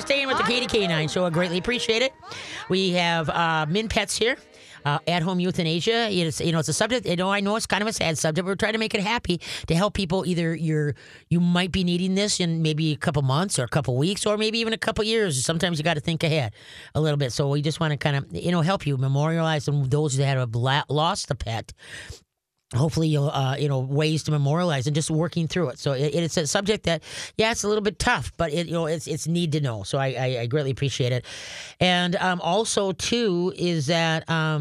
staying with the Katie K9 show. I greatly appreciate it. We have Min Pets here. At-home euthanasia. It's a subject. I know it's kind of a sad subject. We're trying to make it happy to help people. Either you might be needing this in maybe a couple months or a couple weeks or maybe even a couple years. Sometimes you got to think ahead a little bit. So we just want to kind of help you memorialize those that have lost a pet. Hopefully you'll ways to memorialize and just working through it. So it's a subject that, it's a little bit tough, but it's need to know. So I greatly appreciate it. And also too is that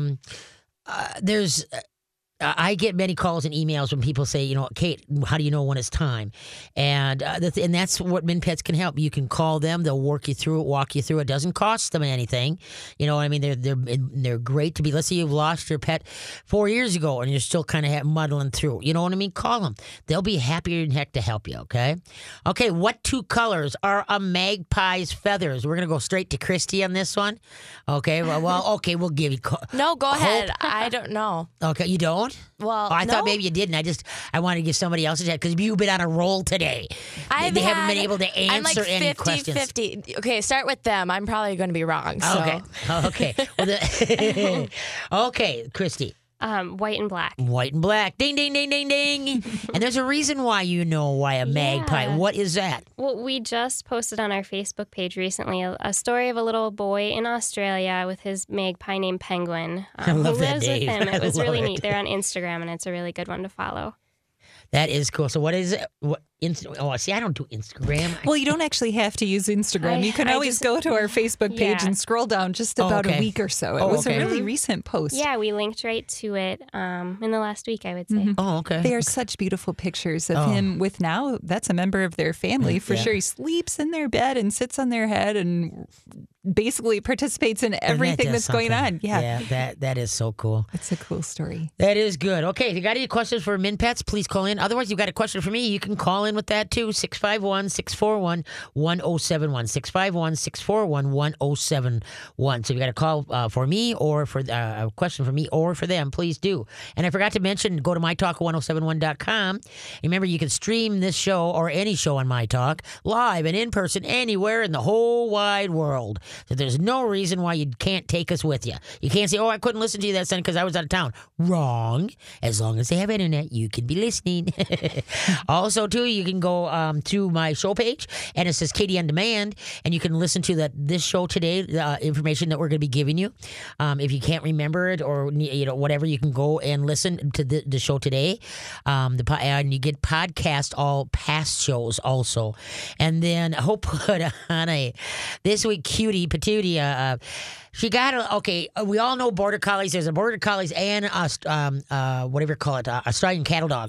there's I get many calls and emails when people say, Kate, how do you know when it's time? And and that's what Min Pets can help. You can call them; they'll walk you through it. It doesn't cost them anything. You know what I mean? They're great to be. Let's say you've lost your pet 4 years ago and you're still kind of muddling through. You know what I mean? Call them; they'll be happier than heck to help you. Okay. What two colors are a magpie's feathers? We're gonna go straight to Christy on this one. Okay. Okay. We'll give you. No, go ahead. I don't know. Okay, you don't. Well, I thought maybe you didn't. I wanted to give somebody else a chance because you've been on a roll today. They haven't been able to answer any questions. 50. Okay, start with them. I'm probably going to be wrong. So. Okay. Well, okay, Christy. White and black. White and black. Ding, ding, ding, ding, ding. And there's a reason why a magpie. What is that? Well, we just posted on our Facebook page recently a story of a little boy in Australia with his magpie named Penguin I love who that, lives Dave. with him. It was really it. neat. They're on Instagram, and it's a really good one to follow. That is cool. So what is it? See, I don't do Instagram. Well, you don't actually have to use Instagram. You can always go to our Facebook page and scroll down just about a week or so. It was a really recent post. Yeah, we linked right to it in the last week, I would say. Mm-hmm. Oh, okay. They are such beautiful pictures of him with now, that's a member of their family for sure. He sleeps in their bed and sits on their head and basically participates in everything that's going on. Yeah, that is so cool. It's a cool story. That is good. Okay, if you got any questions for Min Pets, please call in. Otherwise, you've got a question for me, you can call in with that too. 651-641-1071. 651-641-1071. So if you got a call for me or for a question for me or for them, please do. And I forgot to mention, go to mytalk1071.com. Remember, you can stream this show or any show on My Talk live and in person anywhere in the whole wide world. So there's no reason why you can't take us with you. You can't say, I couldn't listen to you that Sunday because I was out of town. Wrong. As long as they have internet, you can be listening. Also, too, you can go to my show page, and it says Katie on Demand, and you can listen to this show today, information that we're going to be giving you. If you can't remember it or whatever, you can go and listen to the show today. And you get podcast all past shows also. And then Hope put on this week Cutie Patootie. She got we all know Border Collies. There's a Border Collies and whatever you call it, Australian cattle dog.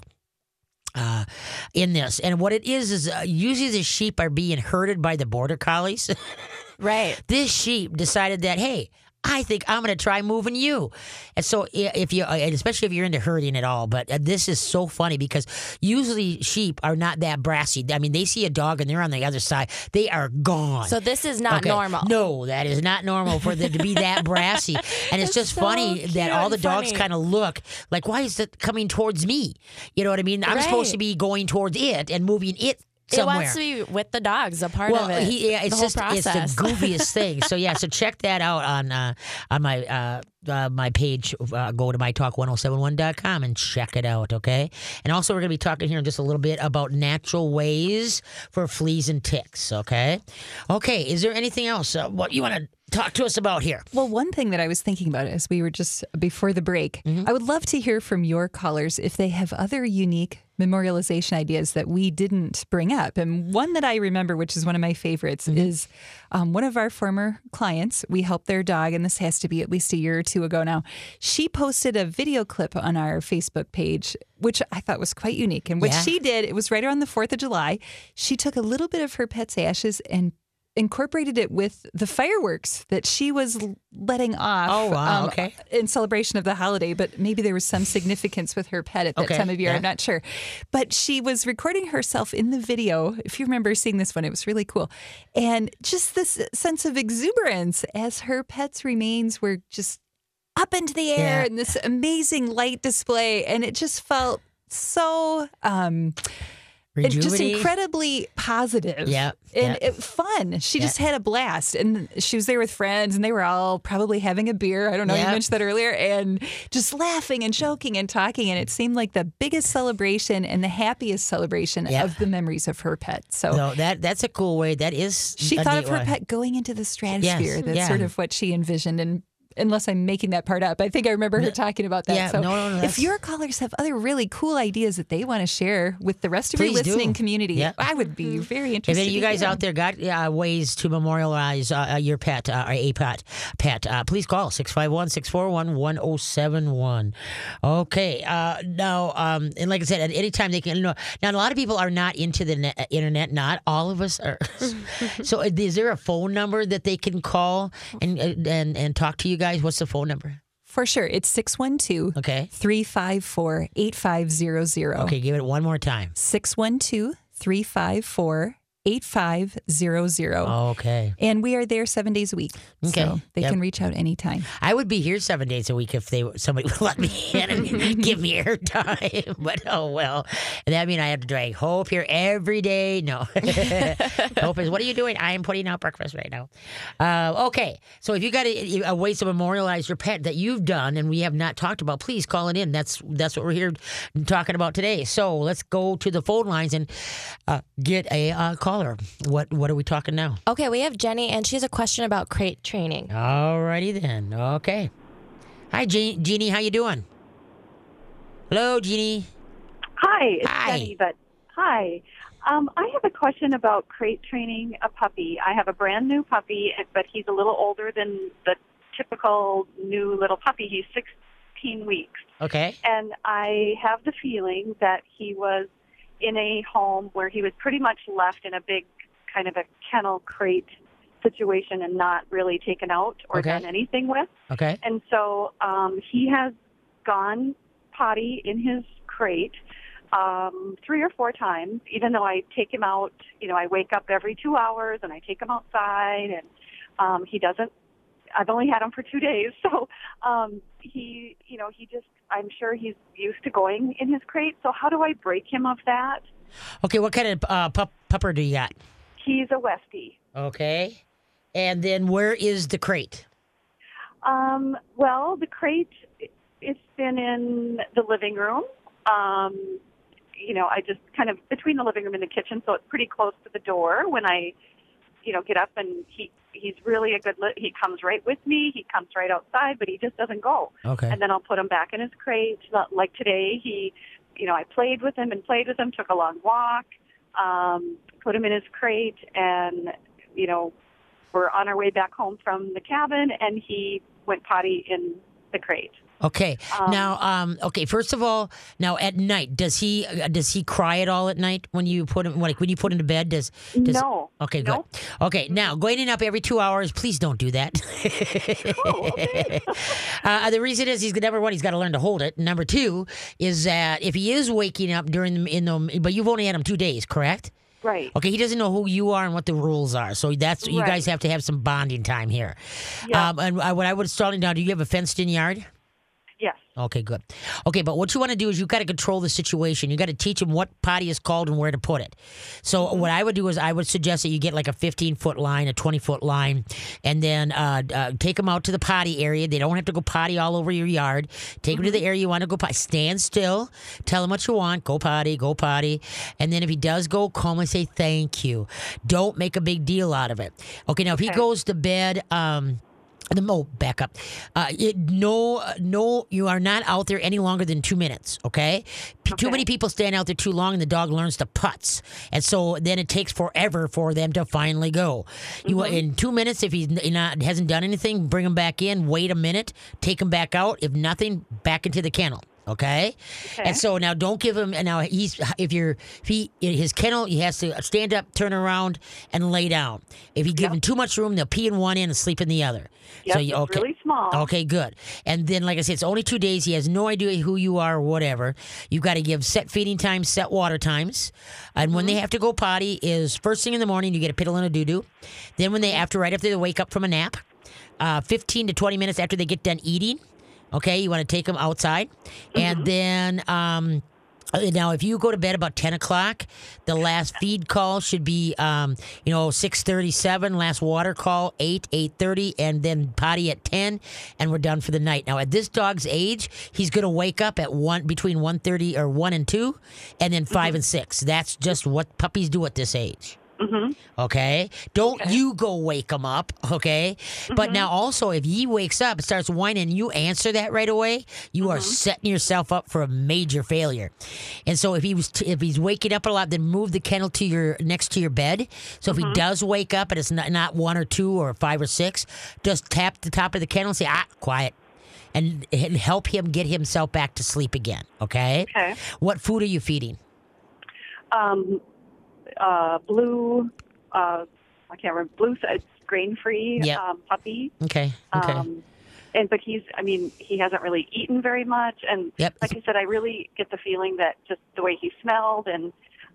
In this. And what it is usually the sheep are being herded by the Border Collies. Right. This sheep decided that, hey, I think I'm going to try moving you. And so especially if you're into herding at all, but this is so funny because usually sheep are not that brassy. I mean, they see a dog and they're on the other side. They are gone. So this is not normal. No, that is not normal for them to be that brassy. And it's just so funny that all the dogs kind of look like, why is it coming towards me? You know what I mean? I'm supposed to be going towards it and moving it somewhere. It wants to be with the dogs, a part of it. It's it's the goofiest thing. So so check that out on my page. Go to mytalk1071.com and check it out. Okay, and also we're going to be talking here in just a little bit about natural ways for fleas and ticks. Okay. Is there anything else? What you want to talk to us about here? Well, one thing that I was thinking about as we were just before the break, I would love to hear from your callers if they have other unique memorialization ideas that we didn't bring up. And one that I remember, which is one of my favorites, is one of our former clients. We helped their dog, and this has to be at least a year or two ago now. She posted a video clip on our Facebook page, which I thought was quite unique. And what she did, it was right around the 4th of July. She took a little bit of her pet's ashes and incorporated it with the fireworks that she was letting off in celebration of the holiday, but maybe there was some significance with her pet at that time of year. I'm not sure. But she was recording herself in the video. If you remember seeing this one, it was really cool. And just this sense of exuberance as her pet's remains were just up into the air and this amazing light display. And it just felt so and just Rejuvenating. incredibly positive. Yeah, And yeah. fun. She just had a blast. And she was there with friends, and they were all probably having a beer. I don't know, you Yeah. mentioned that earlier. And just laughing and joking and talking. And it seemed like the biggest celebration and the happiest celebration Yeah. of the memories of her pet. So No, that's a cool way. That is. she a thought neat of her way. pet going into the stratosphere. That's yeah. sort of what she envisioned. And unless I'm making that part up, I think I remember her talking about that. Yeah, so no, if that's- your callers have other really cool ideas that they want to share with the rest of your Please do. listening community, Yeah. I would be very If interested. any of you to guys hear out there got ways to memorialize your pet or a pet, please call 651-641-1071. Okay. Now, and like I said, at any time they can. Now, a lot of people are not into the internet. Not all of us are. So, is there a phone number that they can call and talk to you guys? What's the phone number? For sure. It's 612 Okay. 354 8500. Okay. Give it one more time. 612 354 8500. Okay. And we are there 7 days a week. Okay. So they Yep. can reach out anytime. I would be here 7 days a week if somebody would let me in and give me airtime. But oh well, and that means I have to drag Hope here every day. No, Hope is. What are you doing? I am putting out breakfast right now. Okay, so if you got a way to memorialize your pet that you've done and we have not talked about, please call it in. That's what we're here talking about today. So let's go to the phone lines and get a caller. What are we talking now? Okay, we have Jenny, and she has a question about crate training. Alrighty then. Okay. Hi, Jeannie. How you doing? Hello, Jeannie. Hi, it's Hi. Jenny, but hi. I have a question about crate training a puppy. I have a brand new puppy, but he's a little older than the typical new little puppy. He's 16 weeks. Okay. And I have the feeling that he was in a home where he was pretty much left in a big kind of a kennel crate situation and not really taken out or Okay. done anything with. Okay. And so he has gone potty in his crate 3 or 4 times, even though I take him out. I wake up every 2 hours and I take him outside, and he doesn't. I've only had him for 2 days, so he just. I'm sure he's used to going in his crate. So how do I break him of that? Okay. What kind of pupper do you got? He's a Westie. Okay. And then where is the crate? Well, the crate, it's been in the living room. I just kind of between the living room and the kitchen, so it's pretty close to the door when I, get up, and he's really a good, he comes right with me. He comes right outside, but he just doesn't go. Okay. And then I'll put him back in his crate. Like today, I played with him, took a long walk, put him in his crate, and, we're on our way back home from the cabin, and he went potty in the crate. Okay. Now, first of all, now at night, does he cry at all at night when you put him, when you put him to bed? Does No. Okay, good. Nope. Okay, now going up every 2 hours, please don't do that. Oh, okay. The reason is number one, he's got to learn to hold it. Number two is that if he is waking up but you've only had him 2 days, correct? Right. Okay, he doesn't know who you are and what the rules are, so that's you Right. guys have to have some bonding time here. Yeah. And what I would start down. Do you have a fenced-in yard? Yes. Okay, good. Okay, but what you want to do is you got to control the situation. You got to teach him what potty is called and where to put it. So what I would do is I would suggest that you get like a 15-foot line, a 20-foot line, and then take them out to the potty area. They don't have to go potty all over your yard. Take them to the area you want to go potty. Stand still. Tell him what you want. Go potty. Go potty. And then if he does go, calmly say thank you. Don't make a big deal out of it. Okay, now if he goes to bed... back up. You are not out there any longer than 2 minutes, okay? Too many people stand out there too long and the dog learns to putz. And so then it takes forever for them to finally go. In 2 minutes, if he hasn't done anything, bring him back in, wait a minute, take him back out. If nothing, back into the kennel. Okay? And so now don't give him. Now in his kennel, he has to stand up, turn around, and lay down. If you give him too much room, they'll pee in one end and sleep in the other. Yep, So it's really small. Okay, good. And then, like I said, it's only 2 days. He has no idea who you are or whatever. You've got to give set feeding times, set water times. And when they have to go potty is first thing in the morning, you get a piddle and a doo-doo. Then right after they wake up from a nap, 15 to 20 minutes after they get done eating, okay, you want to take them outside. And then Now, if you go to bed about 10 o'clock, the last feed call should be, 6:37. Last water call 8:30, and then potty at 10, and we're done for the night. Now, at this dog's age, he's going to wake up at between 1:30 or 1 and 2, and then 5 and 6. That's just what puppies do at this age. Mm-hmm. Okay? Don't you go wake him up, okay? But now also, if he wakes up and starts whining and you answer that right away, you are setting yourself up for a major failure. And so if he's waking up a lot, then move the kennel to next to your bed. So if he does wake up and it's not 1 or 2 or 5 or 6, just tap the top of the kennel and say, quiet. And help him get himself back to sleep again, okay? Okay. What food are you feeding? Blue, I can't remember, blue, it's grain-free puppy. Okay. But he hasn't really eaten very much. And like I said, I really get the feeling that just the way he smelled and,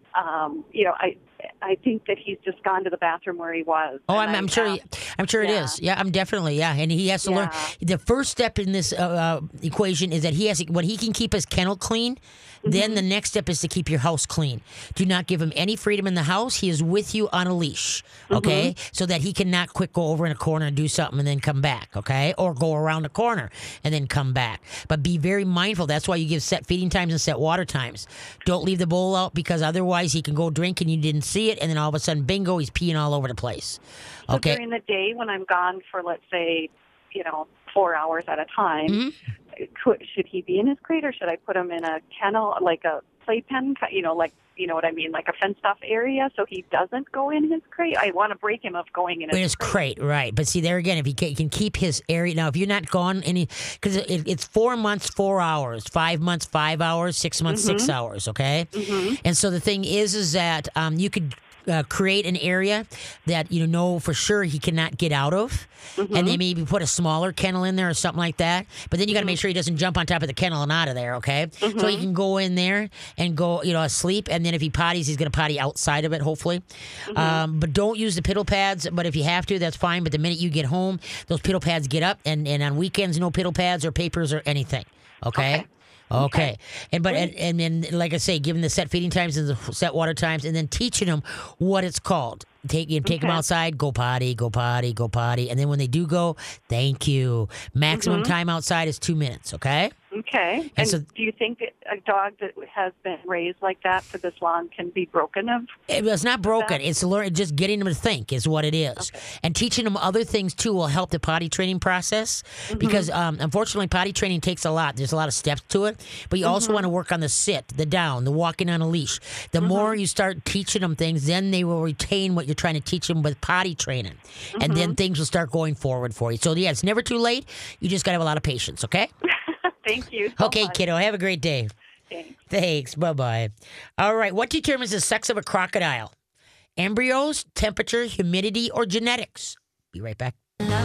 I think that he's just gone to the bathroom where he was. Oh, I'm sure it is. Yeah, I'm definitely. Yeah. And he has to learn. The first step in this equation is that when he can keep his kennel clean, then the next step is to keep your house clean. Do not give him any freedom in the house. He is with you on a leash, okay? So that he cannot quick go over in a corner and do something and then come back, okay? Or go around the corner and then come back. But be very mindful. That's why you give set feeding times and set water times. Don't leave the bowl out, because otherwise he can go drink and you didn't see it, and then all of a sudden, bingo, he's peeing all over the place. Okay. So during the day when I'm gone for, let's say, 4 hours at a time, should he be in his crate, or should I put him in a kennel, like a playpen, you know what I mean, like a fenced-off area, so he doesn't go in his crate? I want to break him of going in his crate. Right. But see, there again, if he can keep his area. Now, if you're not gone because it's 4 months, 4 hours, 5 months, 5 hours, 6 months, 6 hours, okay? And so the thing is that you could create an area that for sure he cannot get out of, and they maybe put a smaller kennel in there or something like that. But then you got to make sure he doesn't jump on top of the kennel and out of there, okay? So he can go in there and go, asleep, and then if he potties, he's going to potty outside of it, hopefully. But don't use the piddle pads. But if you have to, that's fine. But the minute you get home, those piddle pads get up, and on weekends, no piddle pads or papers or anything, okay? Okay. And then, like I say, give them the set feeding times and the set water times, and then teaching them what it's called. Take them outside, go potty, go potty, go potty. And then when they do go, thank you. Maximum time outside is 2 minutes, okay? Okay. And so, do you think that a dog that has been raised like that for this long can be broken of? It's not broken. It's just getting them to think is what it is. Okay. And teaching them other things, too, will help the potty training process. Because, unfortunately, potty training takes a lot. There's a lot of steps to it. But you also want to work on the sit, the down, the walking on a leash. The more you start teaching them things, then they will retain what you're trying to teach them with potty training. And then things will start going forward for you. So, yeah, it's never too late. You just got to have a lot of patience, okay? Thank you so much. Kiddo. Have a great day. Thanks. Bye-bye. All right. What determines the sex of a crocodile? Embryos, temperature, humidity, or genetics? Be right back.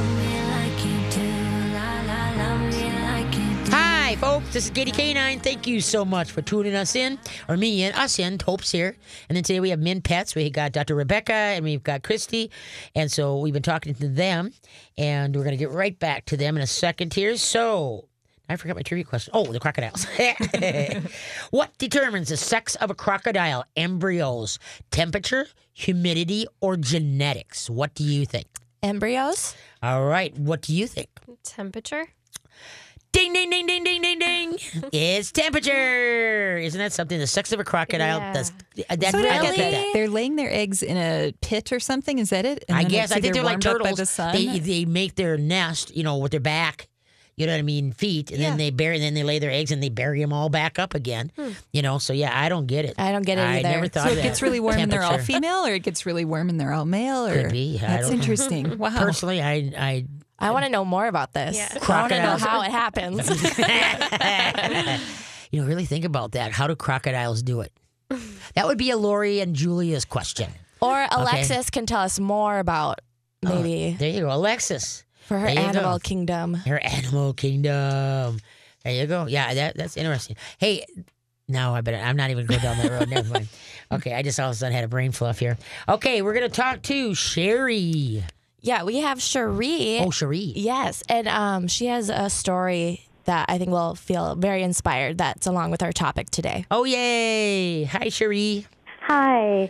Hi, folks. This is Katie K9. Thank you so much for tuning us in, or me in, us in. Hope's here. And then today we have Min Pets. We got Dr. Rebecca, and we've got Christy. And so we've been talking to them, and we're going to get right back to them in a second here. So I forgot my trivia question. Oh, the crocodiles. What determines the sex of a crocodile? Embryos, temperature, humidity, or genetics? What do you think? Embryos. All right. What do you think? Temperature. Ding, ding, ding, ding, ding, ding, ding. It's temperature. Isn't that something? The sex of a crocodile. Yeah. That's So I get that. they're laying their eggs in a pit or something? Is that it? And I then guess. it's I think either they're like warmed up by turtles. the sun? They make their nest, with their back. You know what I mean? Feet, and then they lay their eggs, and they bury them all back up again. So yeah, I don't get it. I don't get it either. I never thought So of it that. gets really warm and they're all Temperature. female, or it gets really warm and they're all male? Or Could be. I That's don't know. interesting. Wow. Personally, I I want to know more about this. Yeah. I want to know Crocodiles. how it happens. really think about that. How do crocodiles do it? That would be a Lori and Julia's question. Or Alexis can tell us more about maybe There you go, Alexis. for her there you animal go. kingdom. Her animal kingdom. There you go. Yeah, that's interesting. Hey, no, I'm not even going down that road. Never mind. Okay, I just all of a sudden had a brain fluff here. Okay, we're going to talk to Sherry. Yeah, we have Cherie. Oh, Cherie. Yes, and she has a story that I think will feel very inspired. That's along with our topic today. Oh, yay. Hi, Cherie. Hi.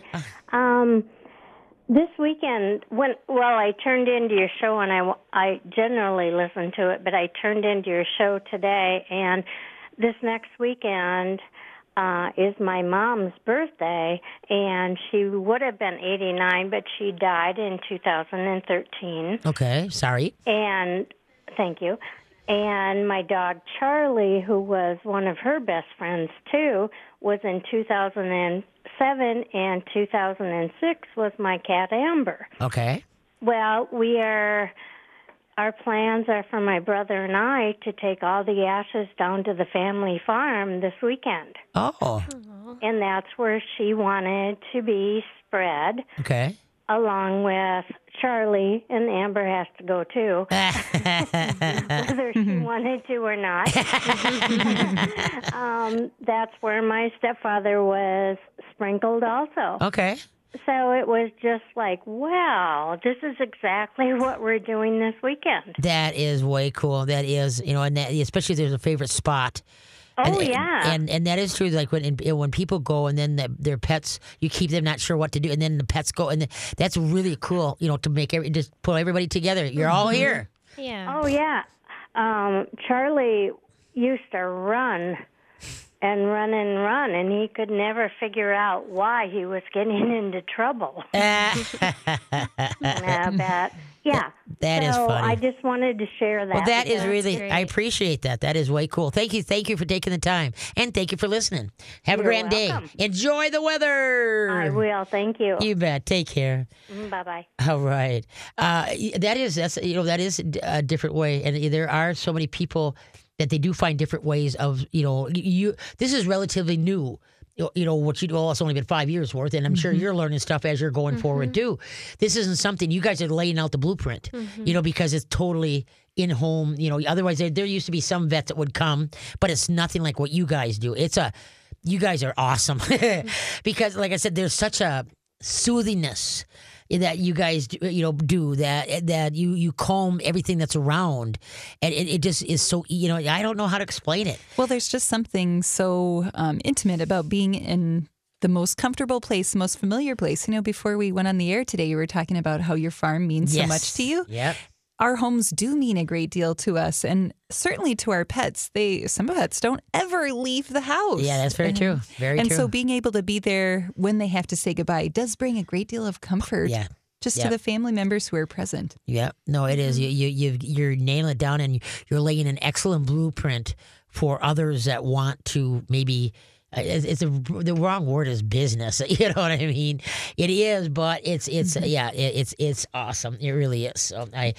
This weekend, I turned into your show, and I generally listen to it, but I turned into your show today, and this next weekend is my mom's birthday, and she would have been 89, but she died in 2013. Okay, sorry. And thank you. And my dog Charlie, who was one of her best friends too, was in 2007, and 2006 was my cat Amber. Okay. Well, our plans are for my brother and I to take all the ashes down to the family farm this weekend. Oh. And that's where she wanted to be spread. Okay. Along with Charlie, and Amber has to go too, whether she wanted to or not. That's where my stepfather was sprinkled also. Okay. So it was just like, wow, this is exactly what we're doing this weekend. That is way cool. That is, and that, especially if there's a favorite spot. Oh, yeah. And that is true. Like when people go and then their pets, you keep them not sure what to do, and then the pets go, and that's really cool. To make just pull everybody together. You're all here. Yeah. Oh yeah. Charlie used to run and run and run, and he could never figure out why he was getting into trouble. Yeah. That is funny. I just wanted to share that. Well, that is really, great. I appreciate that. That is way cool. Thank you for taking the time, and thank you for listening. Have a You're grand welcome. day. Enjoy the weather. I will. Thank you. You bet. Take care. Bye-bye. All right. That is a different way, and there are so many people that they do find different ways of, this is relatively new. What you do, it's only been 5 years worth, and I'm sure you're learning stuff as you're going forward too. This isn't something you guys are laying out the blueprint, because it's totally in home. Otherwise there used to be some vets that would come, but it's nothing like what you guys do. You guys are awesome because, like I said, there's such a soothingness that you guys do that you calm everything that's around, and it just is so I don't know how to explain it. Well, there's just something so intimate about being in the most comfortable place, the most familiar place. Before we went on the air today, you were talking about how your farm means so much to you. Yeah. Our homes do mean a great deal to us, and certainly to our pets. Some pets don't ever leave the house. Yeah, that's very true. Very and true. so being able to be there when they have to say goodbye does bring a great deal of comfort. Yeah. Just to the family members who are present. Yeah, no, it is. You're nailing it down, and you're laying an excellent blueprint for others that want to maybe. The wrong word is business. You know what I mean? It is, but it's awesome. It really is. So I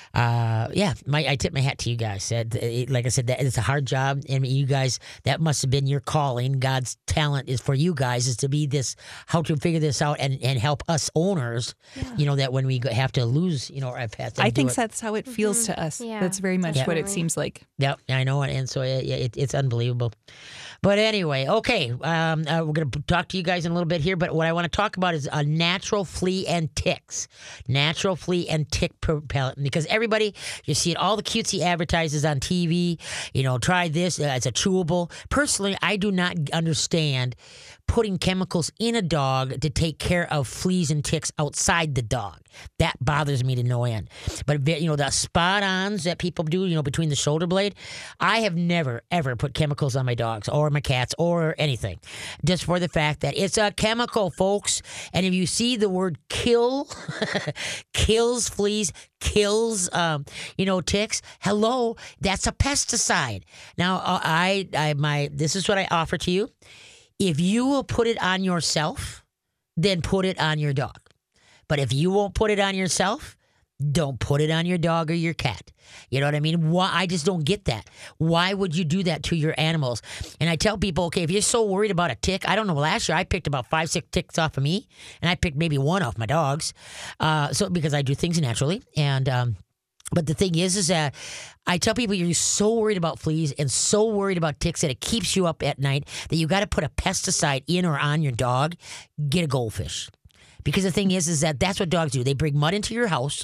tip my hat to you guys. Like I said, that it's a hard job, and you guys, that must have been your calling. God's talent is for you guys is to be this, how to figure this out and help us owners. That when we have to lose, our pets. I think that's how it feels to us. Yeah, that's very much what it seems like. Yep, I know it, and so it's unbelievable. But anyway, okay, we're going to talk to you guys in a little bit here, but what I want to talk about is natural flea and ticks. Natural flea and tick repellent, because everybody, you see it, all the cutesy advertises on TV, try this, it's a chewable. Personally, I do not understand putting chemicals in a dog to take care of fleas and ticks outside the dog. That bothers me to no end. But, the spot-ons that people do, between the shoulder blade, I have never, ever put chemicals on my dogs or my cats or anything, just for the fact that it's a chemical, folks. And if you see the word kill, kills fleas, kills, ticks, hello, that's a pesticide. Now, this is what I offer to you. If you will put it on yourself, then put it on your dog. But if you won't put it on yourself, don't put it on your dog or your cat. You know what I mean? Why? I just don't get that. Why would you do that to your animals? And I tell people, okay, if you're so worried about a tick, I don't know, last year I picked about 5-6 ticks off of me, and I picked maybe one off my dogs. Because I do things naturally. And but the thing is that I tell people, you're so worried about fleas and so worried about ticks that it keeps you up at night that you got to put a pesticide in or on your dog. Get a goldfish. Because the thing is that that's what dogs do. They bring mud into your house,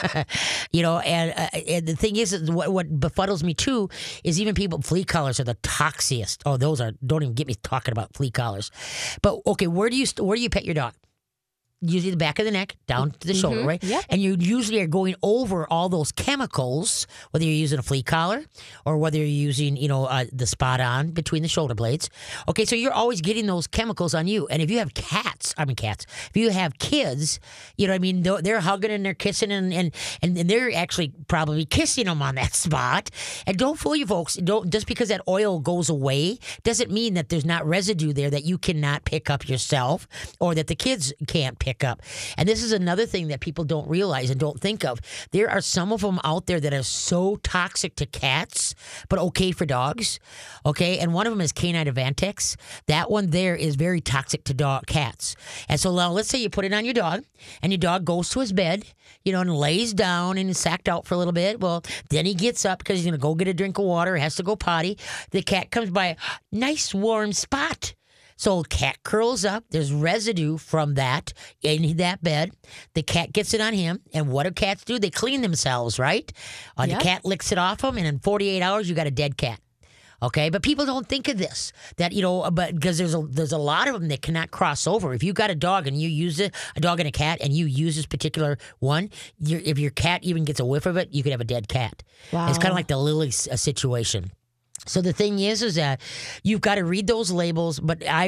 and the thing is what befuddles me too is even flea collars are the toxiest. Oh, don't even get me talking about flea collars. But okay, where do you pet your dog? Usually the back of the neck, down to the shoulder, right? Yep. And you usually are going over all those chemicals, whether you're using a flea collar or whether you're using, the spot on between the shoulder blades. Okay, so you're always getting those chemicals on you. And if you have if you have kids, they're hugging and they're kissing and they're actually probably kissing them on that spot. And don't fool you folks. Just because that oil goes away doesn't mean that there's not residue there that you cannot pick up yourself or that the kids can't pick up. And this is another thing that people don't realize and don't think of. There are some of them out there that are so toxic to cats, but okay for dogs. Okay, and one of them is Canine Avantex. That one there is very toxic to cats. And so now let's say you put it on your dog, and your dog goes to his bed, and lays down and is sacked out for a little bit. Well, then he gets up because he's going to go get a drink of water, has to go potty. The cat comes by, nice warm spot. So cat curls up. There's residue from that in that bed. The cat gets it on him. And what do cats do? They clean themselves, right? The cat licks it off them, and in 48 hours, you got a dead cat. Okay, but people don't think of this. But because there's a lot of them that cannot cross over. If you got a dog and you use a dog and a cat, and you use this particular one, if your cat even gets a whiff of it, you could have a dead cat. Wow. It's kind of like the Lily situation. So the thing is that you've got to read those labels, but I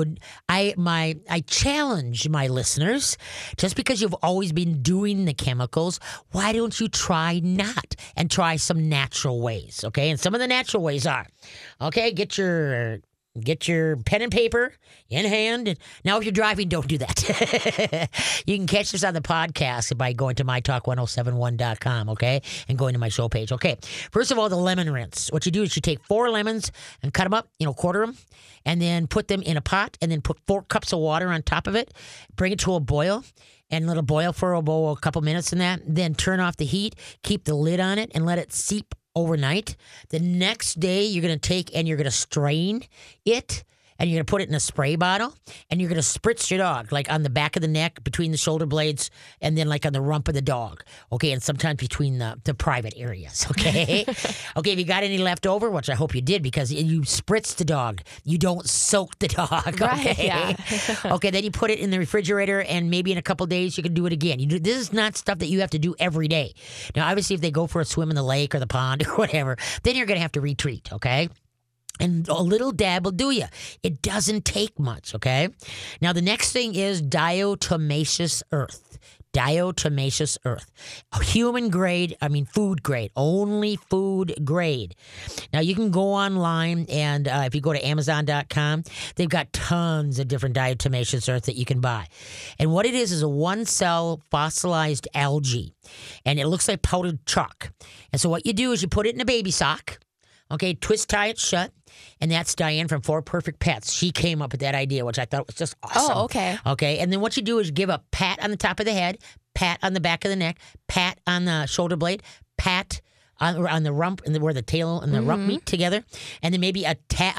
challenge my listeners, just because you've always been doing the chemicals, why don't you try not and try some natural ways, okay? And some of the natural ways are, okay, get your pen and paper in hand. Now, if you're driving, don't do that. You can catch this on the podcast by going to mytalk1071.com, okay, and going to my show page. Okay, first of all, the lemon rinse. What you do is you take 4 lemons and cut them up, quarter them, and then put them in a pot, and then put 4 cups of water on top of it. Bring it to a boil. And let it boil for a couple minutes in that. Then turn off the heat, keep the lid on it, and let it seep overnight. The next day, you're going to take and you're going to strain it, and you're going to put it in a spray bottle, and you're going to spritz your dog, like on the back of the neck, between the shoulder blades, and then like on the rump of the dog, okay, and sometimes between the private areas, okay? Okay, if you got any left over, which I hope you did, because you spritz the dog. You don't soak the dog, okay? Right, yeah. Okay, then you put it in the refrigerator, and maybe in a couple days you can do it again. This is not stuff that you have to do every day. Now, obviously, if they go for a swim in the lake or the pond or whatever, then you're going to have to retreat, okay? And a little dab will do you. It doesn't take much, okay? Now, the next thing is diatomaceous earth. Diatomaceous earth. Human grade, food grade. Only food grade. Now, you can go online, and if you go to Amazon.com, they've got tons of different diatomaceous earth that you can buy. And what it is a one-cell fossilized algae. And it looks like powdered chalk. And so what you do is you put it in a baby sock. Okay, twist tie it shut. And that's Diane from 4 Perfect Pets. She came up with that idea, which I thought was just awesome. Oh, okay. Okay, and then what you do is give a pat on the top of the head, pat on the back of the neck, pat on the shoulder blade, pat on the rump, and where the tail and the rump meet together, and then maybe a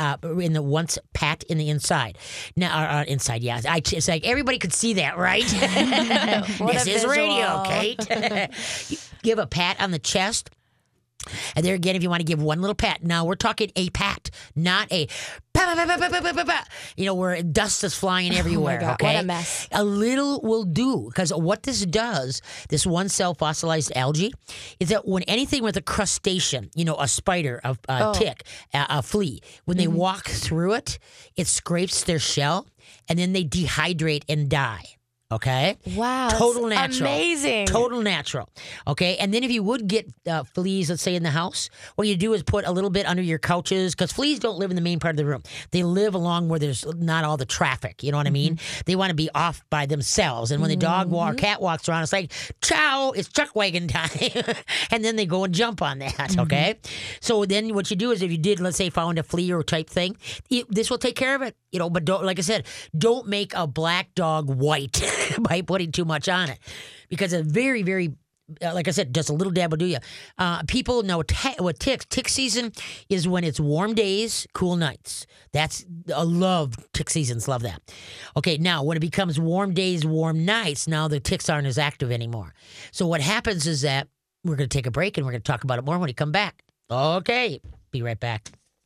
in the once pat in the inside. Now, inside, yeah. It's like everybody could see that, right? This is radio, Kate. Give a pat on the chest. And there again, if you want to give one little pat. Now, we're talking a pat, not a where dust is flying everywhere. Oh my God, okay? what a mess. A little will do, because what this does, this one-cell fossilized algae, is that when anything with a crustacean, a spider, a tick, a flea, when they walk through it, it scrapes their shell, and then they dehydrate and die. Okay? Wow. Total natural. Amazing. Total natural. Okay? And then if you would get fleas, let's say in the house, what you do is put a little bit under your couches, because fleas don't live in the main part of the room. They live along where there's not all the traffic. You know what I mean? They want to be off by themselves. And when the dog or cat walks around, it's like, ciao, it's chuck wagon time. And then they go and jump on that. Okay? So then what you do is, if you did, let's say, found a flea or type thing, this will take care of it. But don't, like I said, don't make a black dog white by putting too much on it, because it's very, very like I said, just a little dab will do you. People know what ticks. Tick season is when it's warm days, cool nights. That's tick seasons love that. Okay, now when it becomes warm days, warm nights, now the ticks aren't as active anymore. So what happens is that we're going to take a break and we're going to talk about it more when we come back. Okay, be right back.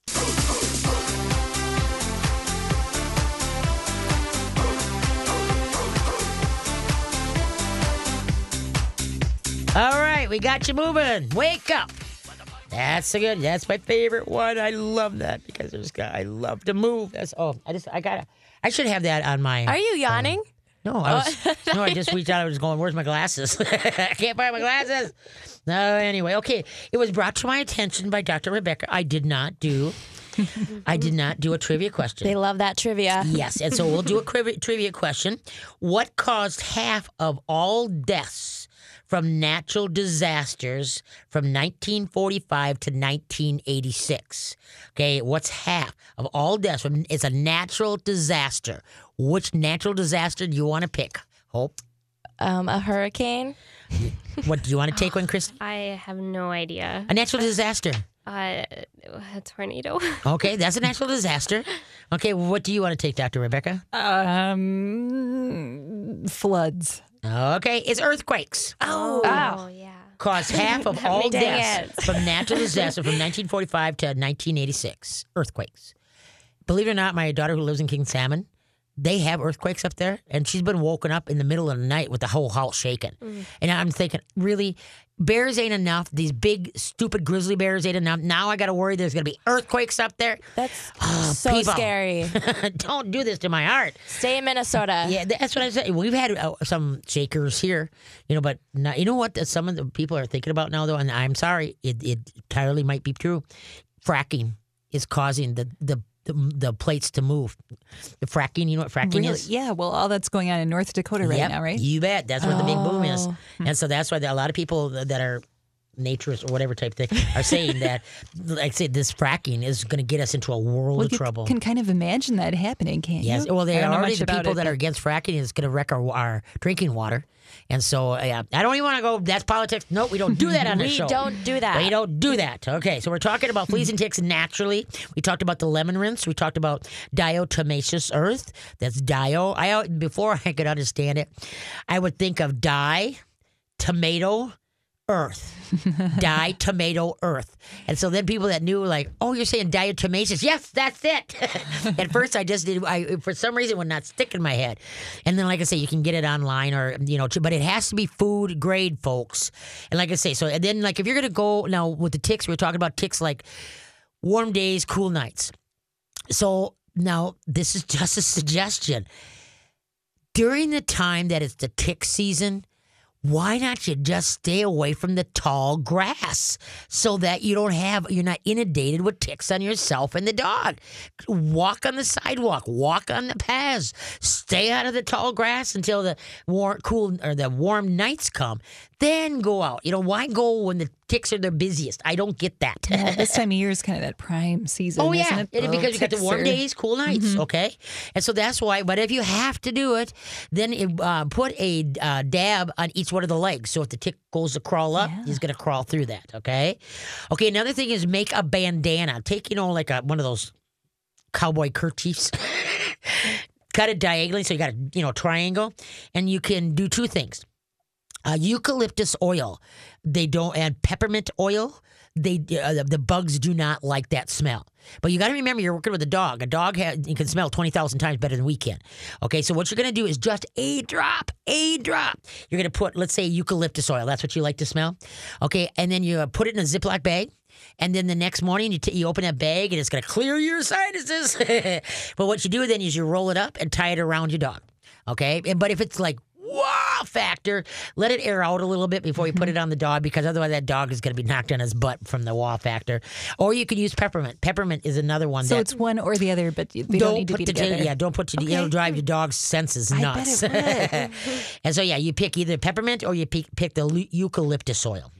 All right, we got you moving. Wake up. That's my favorite one. I love that because I love to move. I should have that on my. Are you yawning? No, I just reached out. I was going, where's my glasses? I can't find my glasses. No, anyway, okay. It was brought to my attention by Dr. Rebecca. I did not do a trivia question. They love that trivia. Yes, and so we'll do a trivia question. What caused half of all deaths from natural disasters from 1945 to 1986? Okay, what's half of all deaths from? It's a natural disaster. Which natural disaster do you want to pick? Hope. A hurricane. What do you want to take one, Christy? I have no idea. A natural disaster. A tornado. Okay, that's a natural disaster. Okay, what do you want to take, Dr. Rebecca? Floods. Okay, it's earthquakes. Oh, yeah. Caused half of all Dang deaths it. from natural disaster from 1945 to 1986. Earthquakes. Believe it or not, my daughter who lives in King Salmon, they have earthquakes up there, and she's been woken up in the middle of the night with the whole house shaking. And I'm thinking, really, bears ain't enough. These big, stupid grizzly bears ain't enough. Now I got to worry there's going to be earthquakes up there. That's so people. scary. Don't do this to my heart. Stay in Minnesota. Yeah, that's what I said. We've had some shakers here, but not, you know what some of the people are thinking about now, though, and I'm sorry, it entirely might be true. Fracking is causing the plates to move. The fracking, you know what fracking is? Yeah, well, all that's going on in North Dakota right now, right? You bet. That's where the big boom is. And so that's why a lot of people that are naturists or whatever type thing are saying that, like I said, this fracking is going to get us into a world of trouble. You can kind of imagine that happening, can't you? Yes. Well, they are already the people that it, are against fracking is going to wreck our drinking water. And so, I don't even want to go, that's politics. No, we don't do that on this show. We don't do that. We don't do that. Okay, so we're talking about fleas and ticks naturally. We talked about the lemon rinse. We talked about diatomaceous earth. That's before I could understand it, I would think of tomato, earth. Tomato, earth. And so then people that knew, like, oh, you're saying diatomaceous. Yes, that's it. At first I just did, for some reason it would not stick in my head. And then, like I say, you can get it online or, but it has to be food grade, folks. And like I say, so and then, like, if you're going to go now with the ticks, we're talking about ticks like warm days, cool nights. So now this is just a suggestion. During the time that it's the tick season, why not you just stay away from the tall grass so that you're not inundated with ticks on yourself and the dog? Walk on the sidewalk, walk on the paths, stay out of the tall grass until the warm nights come. Then go out. Why go when the ticks are their busiest? I don't get that. Well, this time of year is kind of that prime season. Oh, yeah. Isn't it? Because you got the warm days, cool nights, okay? And so that's why. But if you have to do it, then put a dab on each one of the legs. So if the tick goes to crawl up, he's going to crawl through that, okay? Okay, another thing is make a bandana. Take, like one of those cowboy kerchiefs. Cut it diagonally so you got a triangle. And you can do two things. Eucalyptus oil, and peppermint oil. The bugs do not like that smell. But you got to remember, you're working with a dog. A dog you can smell 20,000 times better than we can. Okay, so what you're going to do is just a drop. You're going to put, let's say, eucalyptus oil. That's what you like to smell. Okay, and then you put it in a Ziploc bag. And then the next morning, you open that bag, and it's going to clear your sinuses. But what you do then is you roll it up and tie it around your dog. Okay, but if it's like wow factor, let it air out a little bit before you put it on the dog, because otherwise that dog is going to be knocked on his butt from the wow factor. Or you can use peppermint. Peppermint is another one. So it's one or the other, but they don't need to be together. Yeah, don't put it'll drive your dog's senses nuts. I bet it would. And so you pick either peppermint or you pick the eucalyptus oil.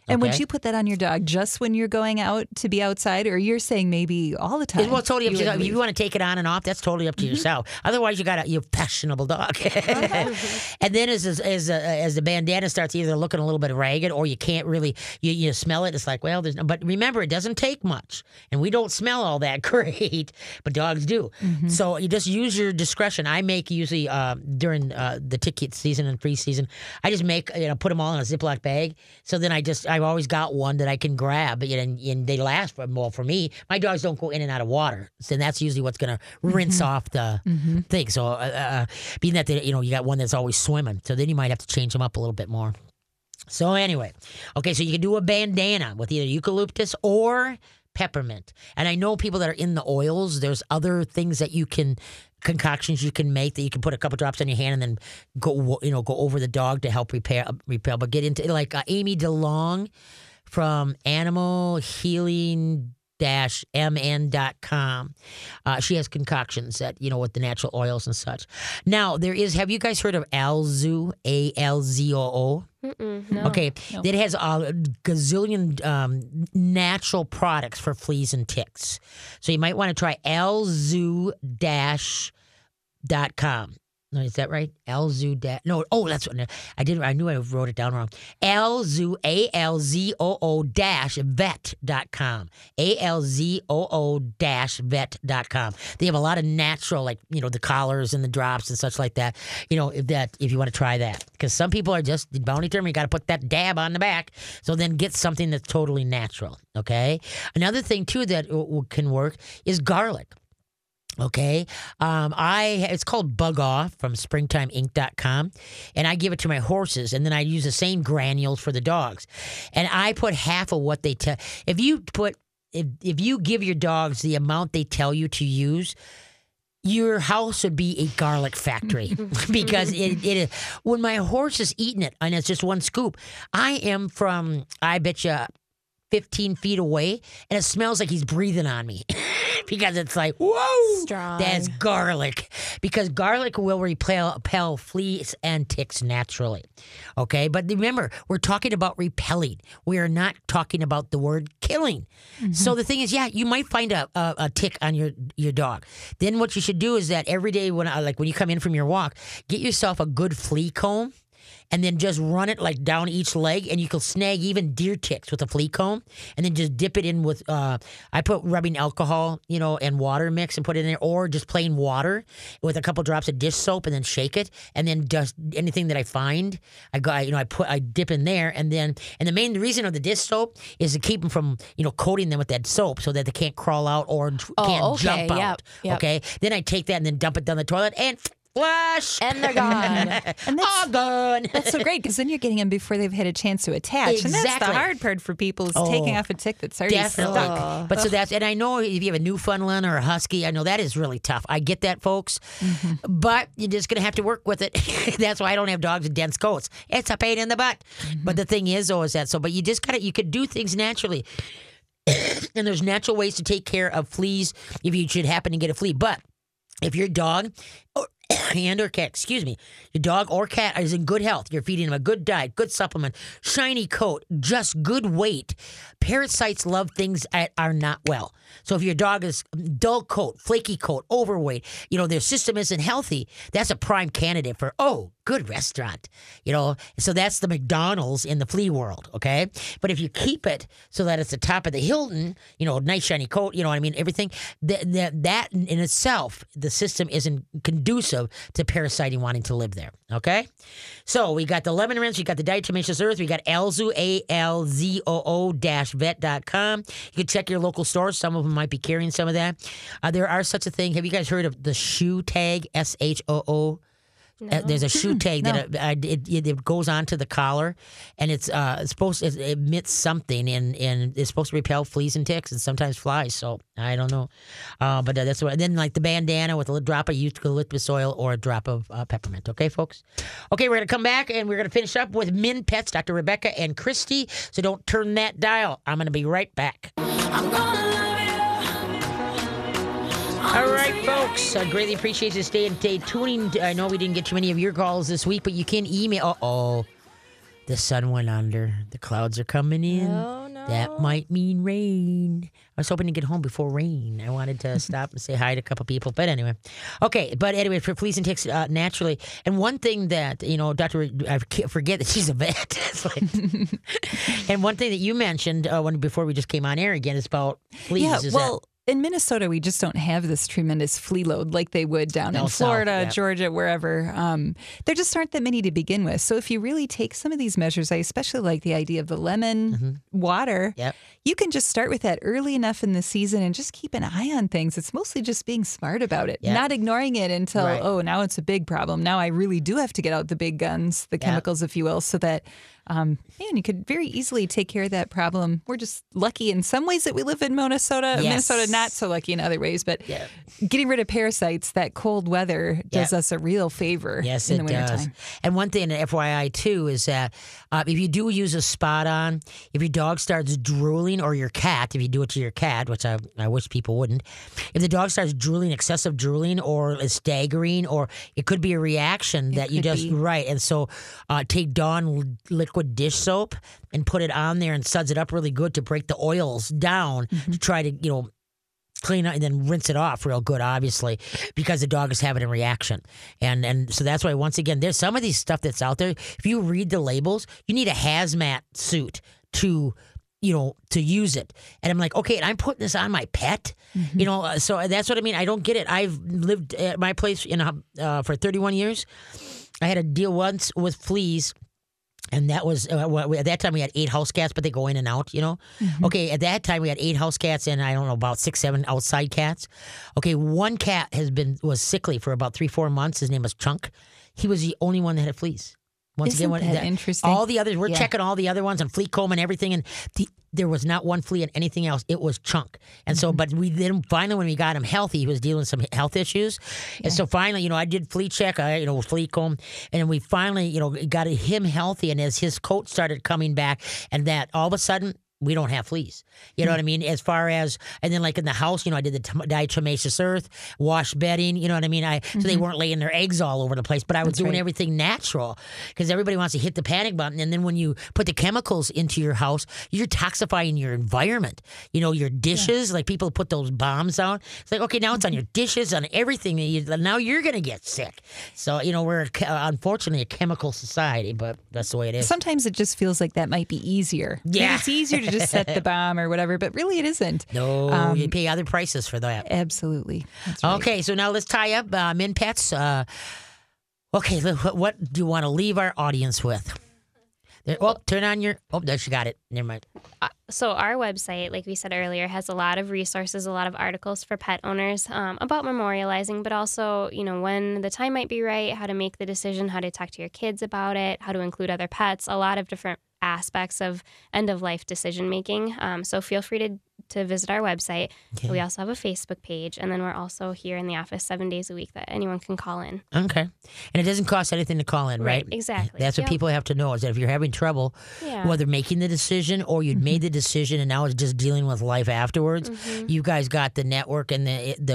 And would Okay? you put that on your dog just when you're going out to be outside, or you're saying maybe all the time? Well, it's totally up to you. would If you leave? want to take it on and off, that's totally up to yourself. Otherwise, you got a fashionable dog. And then as the bandana starts either looking a little bit ragged or you can't really, you smell it. It's like, well, there's no, but remember, it doesn't take much. And we don't smell all that great, but dogs do. So you just use your discretion. I make usually during the ticket season and free season, I just make, put them all in a Ziploc bag. So then I've always got one that I can grab, and they last for me. My dogs don't go in and out of water, so that's usually what's going to rinse off the thing. So being that you got one that's always swimming, so then you might have to change them up a little bit more. So anyway, okay, so you can do a bandana with either eucalyptus or peppermint. And I know people that are in the oils, there's other things that concoctions you can make that you can put a couple drops on your hand and then go over the dog to help repel. But get into like Amy DeLong from Animal Healing mn.com. She has concoctions that, with the natural oils and such. Now, have you guys heard of Alzoo, Alzoo? No. Okay, it has a gazillion natural products for fleas and ticks. So you might want to try alzoo-.com. No, is that right? Alzoo. No. Oh, that's what I did. I knew I wrote it down wrong. Alzoo, ALZOO-vet.com. ALZOO-vet.com. They have a lot of natural, like the collars and the drops and such like that. If you want to try that, because some people are just bounty term. You got to put that dab on the back. So then get something that's totally natural. Okay. Another thing too that can work is garlic. Okay, it's called Bug Off from SpringtimeInc.com, and I give it to my horses, and then I use the same granules for the dogs, and I put half of what they tell. If you give your dogs the amount they tell you to use, your house would be a garlic factory because it when my horse is eating it, and it's just one scoop, I bet you 15 feet away, and it smells like he's breathing on me. Because it's like, whoa, Strong. That's garlic. Because garlic will repel fleas and ticks naturally. Okay, but remember, we're talking about repelling. We are not talking about the word killing. So the thing is, you might find a tick on your dog. Then what you should do is that every day when you come in from your walk, get yourself a good flea comb. And then just run it like down each leg, and you can snag even deer ticks with a flea comb. And then just dip it in with, I put rubbing alcohol, and water mix and put it in there, or just plain water with a couple drops of dish soap, and then shake it. And then just anything that I find, I dip in there, and the main reason of the dish soap is to keep them from, coating them with that soap so that they can't crawl out or can't jump out. Yep. Okay, then I take that and then dump it down the toilet and. Flush! And they're gone. And all gone. That's so great because then you're getting them before they've had a chance to attach. And that's Exactly. the hard part for people is taking off a tick that's already Definitely. stuck. But and I know if you have a Newfoundland or a Husky, I know that is really tough. I get that, folks. But you're just going to have to work with it. That's why I don't have dogs with dense coats. It's a pain in the butt. But the thing is, but you just you could do things naturally. And there's natural ways to take care of fleas if you should happen to get a flea. But if your dog or cat, your dog or cat is in good health, you're feeding them a good diet, good supplement, shiny coat, just good weight. Parasites love things that are not well. So if your dog is dull coat, flaky coat, overweight, their system isn't healthy, that's a prime candidate for, good restaurant. So that's the McDonald's in the flea world, okay? But if you keep it so that it's the top of the Hilton, nice shiny coat, everything, that in itself, the system isn't conducive to parasiting wanting to live there, okay? So we got the lemon rinse, we got the diatomaceous earth, we got Alzoo, ALZOO-vet.com. You can check your local stores. Some of them might be carrying some of that. There are such a thing. Have you guys heard of the shoe tag, SHOO? No. There's a shoe tag that it goes onto the collar, and it's supposed to it emits something, and it's supposed to repel fleas and ticks, and sometimes flies. So I don't know, but that's what. And then like the bandana with a drop of eucalyptus oil or a drop of peppermint. Okay, folks. Okay, we're gonna come back and we're gonna finish up with Min Pets, Dr. Rebecca and Christy. So don't turn that dial. I'm gonna be right back. All right, folks. I greatly appreciate you staying tuning. I know we didn't get too many of your calls this week, but you can email. The sun went under. The clouds are coming in. Oh, no. That might mean rain. I was hoping to get home before rain. I wanted to stop and say hi to a couple people. But anyway. Okay. But anyway, for fleas and ticks, naturally. And one thing that, Dr. I forget that she's a vet. It's like, and one thing that you mentioned before we just came on air again is about fleas. Yeah, in Minnesota, we just don't have this tremendous flea load like they would down in Florida, Georgia, wherever. There just aren't that many to begin with. So if you really take some of these measures, I especially like the idea of the lemon water. Yep. You can just start with that early enough in the season and just keep an eye on things. It's mostly just being smart about it, not ignoring it until, now it's a big problem. Now I really do have to get out the big guns, the chemicals, if you will, so that you could very easily take care of that problem. We're just lucky in some ways that we live in Minnesota. Yes. Minnesota not so lucky in other ways, but getting rid of parasites, that cold weather does us a real favor in the wintertime. Does. And one thing, FYI, too, is that if you do use a spot on, if your dog starts drooling, or your cat, if you do it to your cat, which I wish people wouldn't, if the dog starts drooling, excessive drooling, or is staggering, or it could be a reaction that you just, and so take Dawn liquid dish soap and put it on there and suds it up really good to break the oils down to try to, clean it and then rinse it off real good, obviously, because the dog is having a reaction. And so that's why, once again, there's some of these stuff that's out there. If you read the labels, you need a hazmat suit to use it. And I'm like, okay, and I'm putting this on my pet, so that's what I mean. I don't get it. I've lived at my place for 31 years. I had a deal once with fleas. And that was, at that time we had 8 house cats, but they go in and out, Okay, at that time we had 8 house cats and I don't know, about 6, 7 outside cats. Okay, one cat was sickly for about 3-4 months. His name was Chunk. He was the only one that had fleas. Isn't that interesting? All the others, we're checking all the other ones on flea comb and everything, and there was not one flea in anything else. It was Chunk. And so, but we then finally, when we got him healthy, he was dealing with some health issues. And so finally, I did flea check, flea comb, and then we finally, got him healthy. And as his coat started coming back, and that all of a sudden, we don't have fleas. You know what I mean? As far as, and then like in the house, I did the diatomaceous earth, wash bedding, you know what I mean? So they weren't laying their eggs all over the place, but I was doing everything natural, because everybody wants to hit the panic button. And then when you put the chemicals into your house, you're toxifying your environment. Your dishes, like people put those bombs out. It's like, okay, now it's on your dishes, on everything. Now you're going to get sick. So, we're unfortunately a chemical society, but that's the way it is. Sometimes it just feels like that might be easier. Yeah. Maybe it's easier to just set the bomb or whatever, but really it isn't. No, you pay other prices for that. Absolutely. That's right. Okay, so now let's tie up Min Pets. Okay, what do you want to leave our audience with? Turn on your... Oh, there, she got it. Never mind. So our website, like we said earlier, has a lot of resources, a lot of articles for pet owners about memorializing, but also, when the time might be right, how to make the decision, how to talk to your kids about it, how to include other pets, a lot of different aspects of end-of-life decision-making. So feel free to visit our website. Okay. We also have a Facebook page, and then we're also here in the office 7 days a week that anyone can call in. Okay. And it doesn't cost anything to call in, right? Exactly. That's what people have to know, is that if you're having trouble, whether making the decision or you'd made the decision and now it's just dealing with life afterwards, you guys got the network and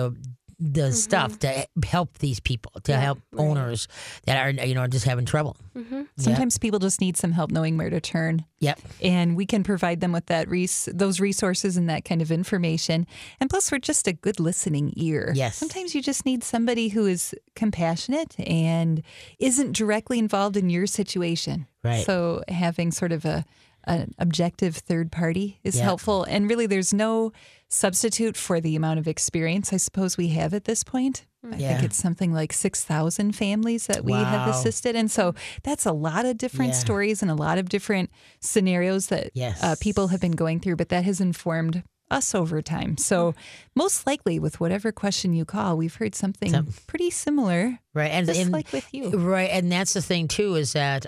the stuff to help these people, to help owners that are, just having trouble. Sometimes people just need some help knowing where to turn. Yep. And we can provide them with those resources and that kind of information. And plus, we're just a good listening ear. Yes. Sometimes you just need somebody who is compassionate and isn't directly involved in your situation. Right. So having sort of an objective third party is helpful. And really, there's no substitute for the amount of experience I suppose we have at this point. I think it's something like 6,000 families that we have assisted. And so that's a lot of different stories and a lot of different scenarios that people have been going through, but that has informed us over time. So most likely with whatever question you call, we've heard something pretty similar, right? And just like with you. Right, and that's the thing too, is that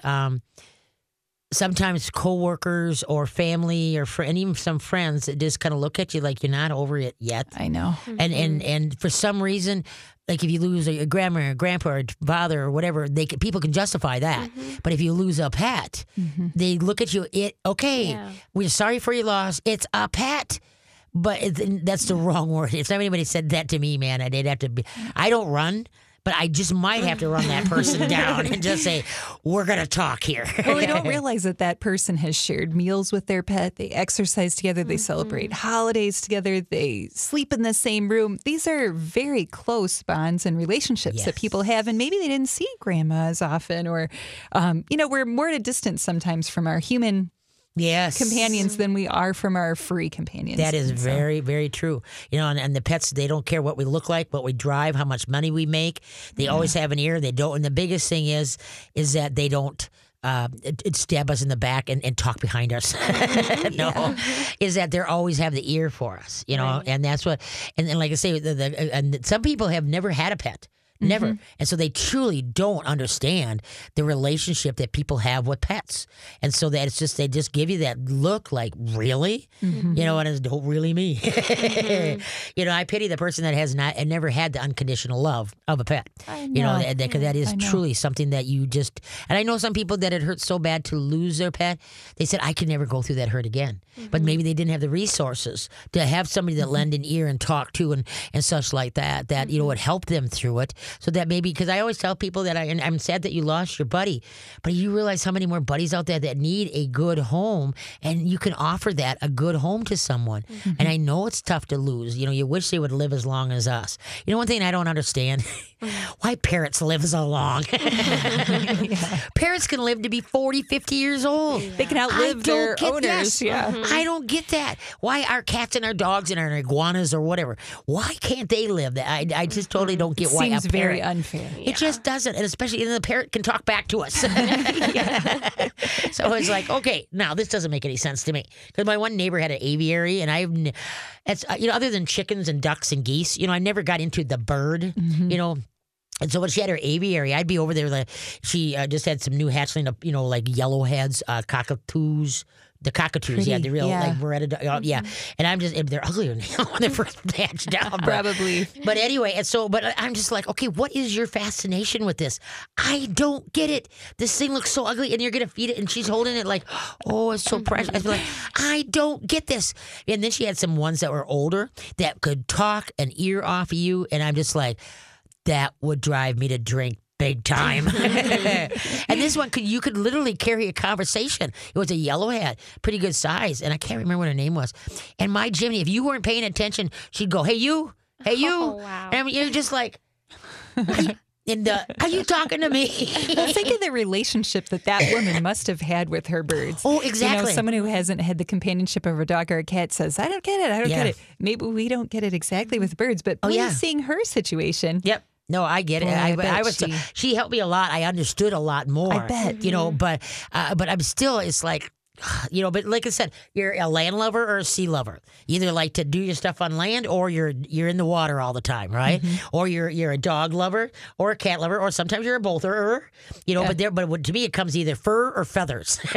sometimes coworkers or family or and even some friends that just kind of look at you like you're not over it yet. I know. And for some reason, like if you lose a grandma or grandpa or father or whatever, people can justify that. But if you lose a pet, they look at you. We're sorry for your loss. It's a pet. But that's the wrong word. If anybody said that to me, man, they'd have to be. I don't run. but I just might have to run that person down and just say, we're going to talk here. Well, they don't realize that person has shared meals with their pet. They exercise together. They celebrate holidays together. They sleep in the same room. These are very close bonds and relationships that people have. And maybe they didn't see grandma as often, or, we're more at a distance sometimes from our human companions than we are from our furry companions. That is very, very true. And the pets, they don't care what we look like, what we drive, how much money we make. They always have an ear. They don't. And the biggest thing is that they don't stab us in the back and talk behind us. Is that they always have the ear for us, Right. and that's what, and like I say, and some people have never had a pet. Never. And so they truly don't understand the relationship that people have with pets. And so that they just give you that look like, really? And it's don't really me. I pity the person that has not and never had the unconditional love of a pet. I know. Because that is truly something that you just, and I know some people that it hurts so bad to lose their pet. They said, I could never go through that hurt again. But maybe they didn't have the resources to have somebody that lend an ear and talk to and such like that would help them through it. So that maybe, because I always tell people that I'm sad that you lost your buddy, but you realize how many more buddies out there that need a good home, and you can offer a good home to someone. And I know it's tough to lose. You wish they would live as long as us. One thing I don't understand, why parrots live so long. Parrots can live to be 40, 50 years old. They can outlive their owners. I don't get that. Why our cats and our dogs and our iguanas or whatever, why can't they live that? I just totally don't get why Seems a parrot. very unfair. It just doesn't, and especially the parrot can talk back to us. So it's like, okay, now this doesn't make any sense to me, because my one neighbor had an aviary, and other than chickens and ducks and geese, I never got into the bird, And so when she had her aviary, I'd be over there. She just had some new hatchling, like yellowheads, cockatoos. The cockatoos, the real like Beretta, and I'm just, they're uglier now when they first hatched out. Probably. But anyway, and so, but I'm just like, okay, what is your fascination with this? I don't get it. This thing looks so ugly, and you're gonna feed it, and she's holding it like, oh, it's so precious. I feel like, I don't get this. And then she had some ones that were older that could talk an ear off of you, and I'm just like, that would drive me to drink big time. And this one, you could literally carry a conversation. It was a yellowhead, pretty good size, and I can't remember what her name was. And my Jimmy, if you weren't paying attention, she'd go, "Hey you, hey you," wow. and you're just like, are you talking to me? Think of the relationship that woman must have had with her birds. Oh, exactly. Someone who hasn't had the companionship of a dog or a cat says, I don't get it. I don't get it. Maybe we don't get it exactly with birds, but seeing her situation. Yep. No, I get it. Boy, she helped me a lot. I understood a lot more. I bet. But I'm still, it's like, but like I said, you're a land lover or a sea lover. You either like to do your stuff on land, or you're in the water all the time, right? Or you're a dog lover or a cat lover, or sometimes you're a both or. But to me it comes either fur or feathers. So,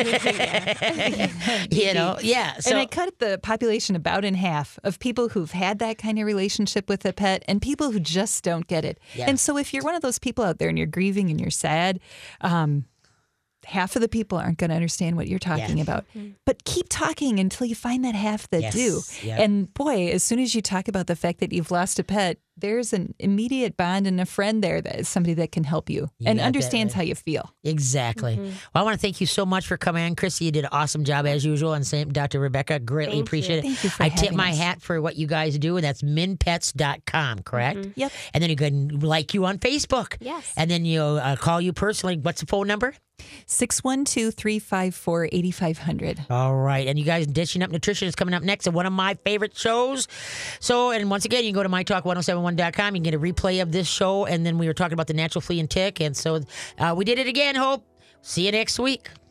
and I cut the population about in half of people who've had that kind of relationship with a pet and people who just don't get it. Yeah. And so if you're one of those people out there and you're grieving and you're sad, half of the people aren't going to understand what you're talking about. But keep talking until you find that half that do. Yep. And boy, as soon as you talk about the fact that you've lost a pet, there's an immediate bond and a friend there that is somebody that can help you and understands how you feel. Exactly. Well, I want to thank you so much for coming on, Christy. You did an awesome job as usual. And same, Dr. Rebecca, greatly appreciate it. Thank you for I tip having my us. hat for what you guys do, and that's minpets.com, correct? Yep. And then you can like you on Facebook. Yes. And then you'll call you personally. What's the phone number? 612-354-8500. All right. And you guys, Dishing Up Nutrition is coming up next, and one of my favorite shows. So, and once again, you can go to mytalk1071.com. You can get a replay of this show. And then we were talking about the natural flea and tick. And so we did it again, Hope. See you next week.